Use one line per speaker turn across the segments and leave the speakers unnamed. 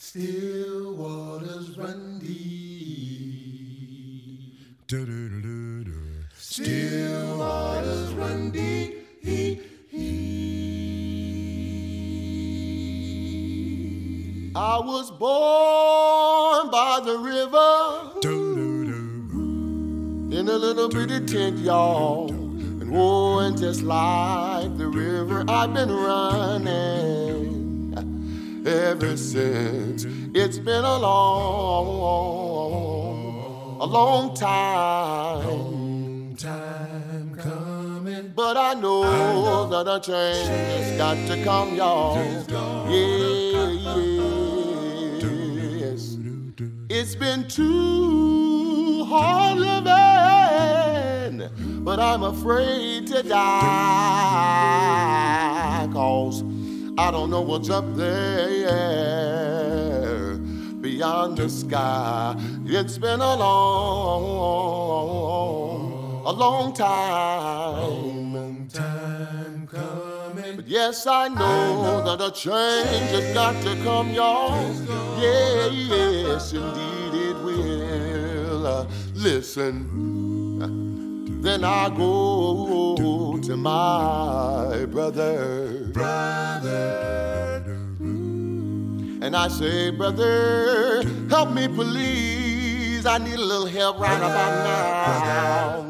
Still waters run deep. Still waters run deep. I was born by the river in a little bitty tent, y'all. And just like the river, I've been running ever since. It's been a long time coming. But I know that a change has got to come, y'all. Yes. It's been too hard living, but I'm afraid to die, 'cause I don't know what's up there beyond the sky. It's been a long time coming. But yes, I know that a change has got to come, y'all. Yes, indeed it will. Listen. Then I go to my brother, and I say, brother, help me please. I need a little help right about now.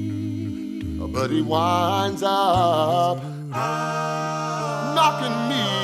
But he winds up knocking me